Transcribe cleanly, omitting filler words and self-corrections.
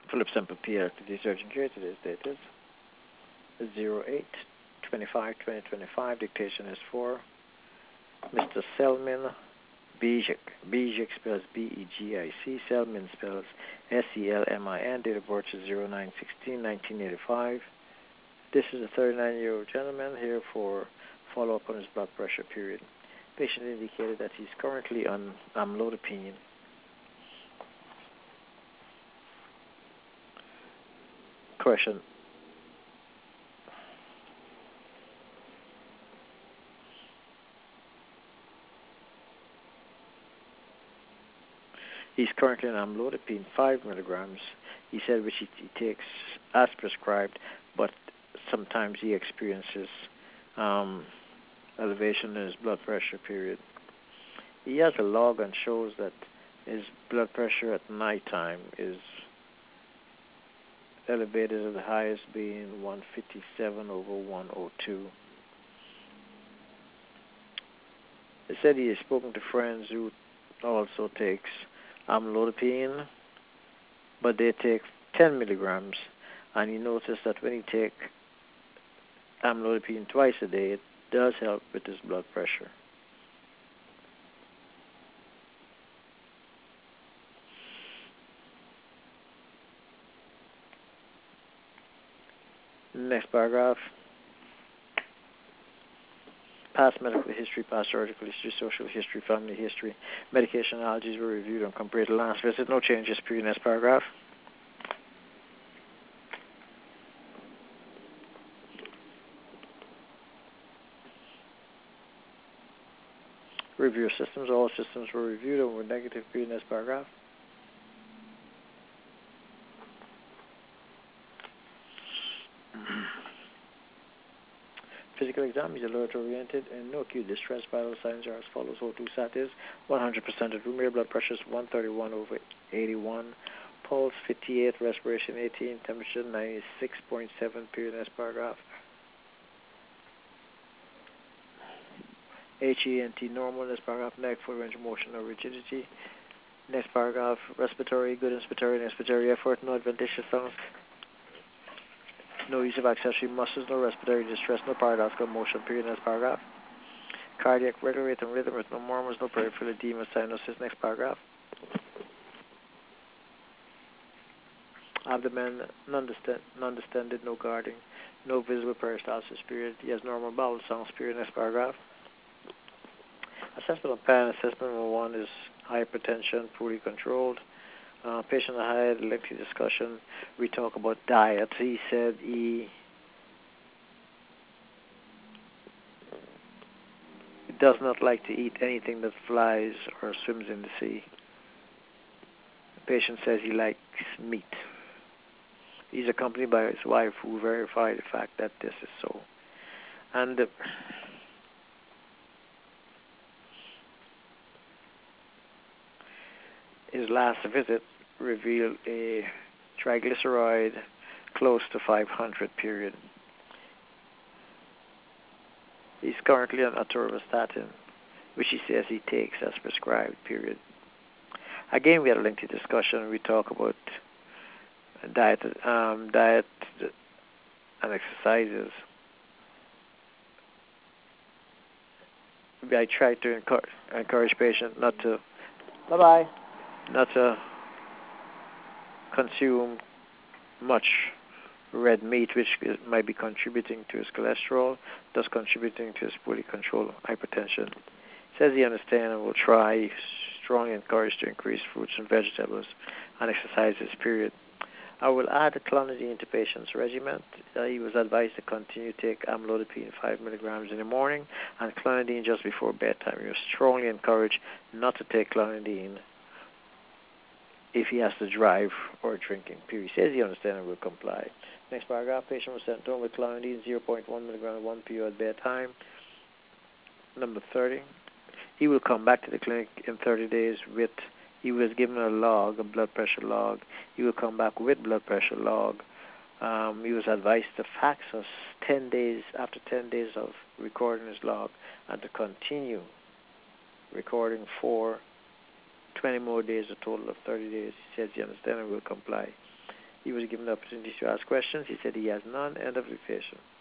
Philip Semple PL to the Surgeon Care. Today's date is 08/25/2025. Dictation is for Mr. Selmin Bijic. Bijic spells Begic. Selmin spells Selmin. Date of birth is 09/16/1985. This is a 39-year-old gentleman here for follow-up on his blood pressure period. Patient indicated that he's currently on amlodipine. Question. He's currently on amlodipine 5 milligrams. He said which he takes as prescribed, but sometimes he experiences elevation in his blood pressure period. He has a log and shows that his blood pressure at nighttime is elevated at the highest being 157/102. He said he has spoken to friends who also takes amlodipine, but they take 10 milligrams, and he noticed that when he take amlodipine twice a day, it does help with his blood pressure. Next paragraph. Past medical history, past surgical history, social history, family history, medication allergies were reviewed and compared to last visit. No changes. Period. Next paragraph. Review your systems. All systems were reviewed and were negative. Period. Next paragraph. Physical exam is alert-oriented and no acute distress. Vital signs are as follows. O2 sat is 100% at room air. Blood pressure is 131/81. Pulse 58. Respiration 18. Temperature 96.7. Period. Next paragraph. HENT normal. Next paragraph. Neck, full range of motion or rigidity. Next paragraph. Respiratory, good inspiratory and expiratory effort. No adventitious sounds. No use of accessory muscles. No respiratory distress. No paradoxical motion. Period. Next paragraph. Cardiac regular rate and rhythm with no murmurs. No peripheral edema, cyanosis. Next paragraph. Abdomen non-distended. No guarding. No visible peristalsis. Period. He has normal bowel sounds. Period. Next paragraph. Assessment of pan. Assessment number 1 is hypertension, poorly controlled. Patient had a lengthy discussion. We talk about diet. He said he does not like to eat anything that flies or swims in the sea. The patient says he likes meat. He's accompanied by his wife, who verified the fact that this is so. And his last visit revealed a triglyceride close to 500. Period. He's currently on atorvastatin, which he says he takes as prescribed. Period. Again, we had a lengthy discussion. We talk about diet and exercises. I try to encourage patients not to consume much red meat, which might be contributing to his cholesterol, thus contributing to his poorly controlled hypertension. Says he understands and will try. Strongly encouraged to increase fruits and vegetables and exercises. Period. I will add clonidine to patient's regimen. He was advised to continue to take amlodipine 5 milligrams in the morning and clonidine just before bedtime. He was strongly encouraged not to take clonidine if he has to drive or drinking. Period. He says he understands and will comply. Next paragraph. Patient was sent home with clonidine 0.1 milligram 1 pu at bedtime. Number 30. He will come back to the clinic in 30 days with. He was given a log, a blood pressure log. He will come back with blood pressure log. He was advised to fax us 10 days after 10 days of recording his log and to continue recording for 20 more days, a total of 30 days. He says he understands and will comply. He was given the opportunity to ask questions. He said he has none. End of dictation.